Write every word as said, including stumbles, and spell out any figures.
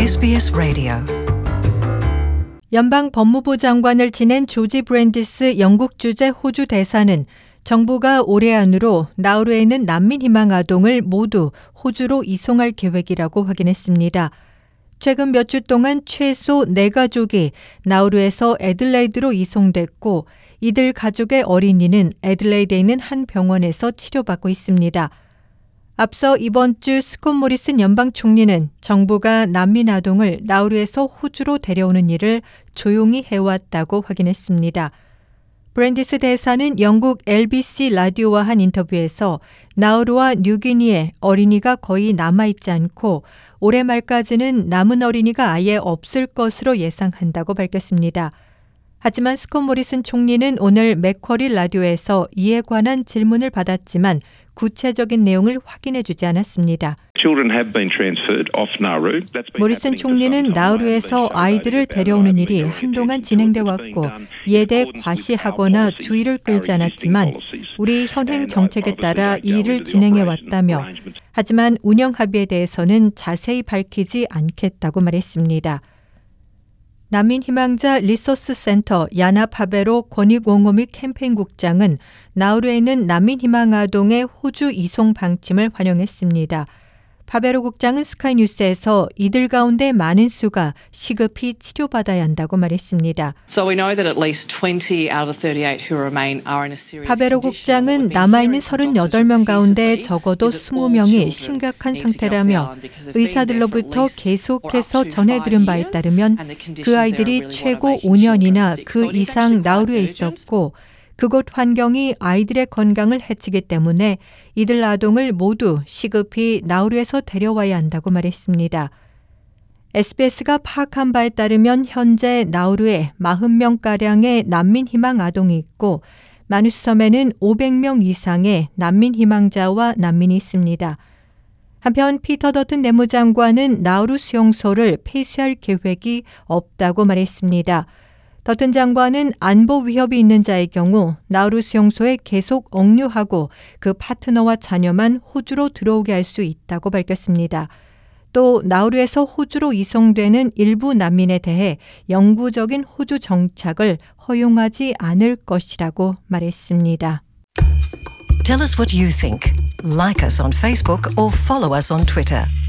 에스비에스 라디오. 연방 법무부 장관을 지낸 조지 브랜디스 영국 주재 호주 대사는 정부가 올해 안으로 나우루에 있는 난민 희망 아동을 모두 호주로 이송할 계획이라고 확인했습니다. 최근 몇 주 동안 최소 네 가족이 나우루에서 애들레이드로 이송됐고 이들 가족의 어린이는 애들레이드에 있는 한 병원에서 치료받고 있습니다. 앞서 이번 주 스콧 모리슨 연방 총리는 정부가 난민 아동을 나우루에서 호주로 데려오는 일을 조용히 해왔다고 확인했습니다. 브랜디스 대사는 영국 엘비씨 라디오와 한 인터뷰에서 나우루와 뉴기니에 어린이가 거의 남아있지 않고 올해 말까지는 남은 어린이가 아예 없을 것으로 예상한다고 밝혔습니다. 하지만 스콧 모리슨 총리는 오늘 맥쿼리 라디오에서 이에 관한 질문을 받았지만 구체적인 내용을 확인해 주지 않았습니다. 모리슨 총리는 나우루에서 아이들을 데려오는 일이 한동안 진행돼 왔고 이에 대해 과시하거나 주의를 끌지 않았지만 우리 현행 정책에 따라 이 일을 진행해 왔다며 하지만 운영 합의에 대해서는 자세히 밝히지 않겠다고 말했습니다. 난민 희망자 리소스 센터 야나 파베로 권익옹호 및 캠페인국장은 나우루에 있는 난민 희망 아동의 호주 이송 방침을 환영했습니다. 파베로 국장은 스카이 뉴스에서 이들 가운데 많은 수가 시급히 치료받아야 한다고 말했습니다. 파베로 국장은 남아있는 서른여덟 명 가운데 적어도 이십 명이 심각한 상태라며 의사들로부터 계속해서 전해들은 바에 따르면 그 아이들이 최고 오 년이나 그 이상 나우루에 있었고 그곳 환경이 아이들의 건강을 해치기 때문에 이들 아동을 모두 시급히 나우루에서 데려와야 한다고 말했습니다. 에스비에스가 파악한 바에 따르면 현재 나우루에 사십 명가량의 난민 희망 아동이 있고 마누스섬에는 오백 명 이상의 난민 희망자와 난민이 있습니다. 한편 피터 더튼 내무장관은 나우루 수용소를 폐쇄할 계획이 없다고 말했습니다. 더튼 장관은 안보 위협이 있는 자의 경우 나우루 수용소에 계속 억류하고 그 파트너와 자녀만 호주로 들어오게 할 수 있다고 밝혔습니다. 또 나우루에서 호주로 이송되는 일부 난민에 대해 영구적인 호주 정착을 허용하지 않을 것이라고 말했습니다. Tell us what you think. Like us on Facebook or follow us on Twitter.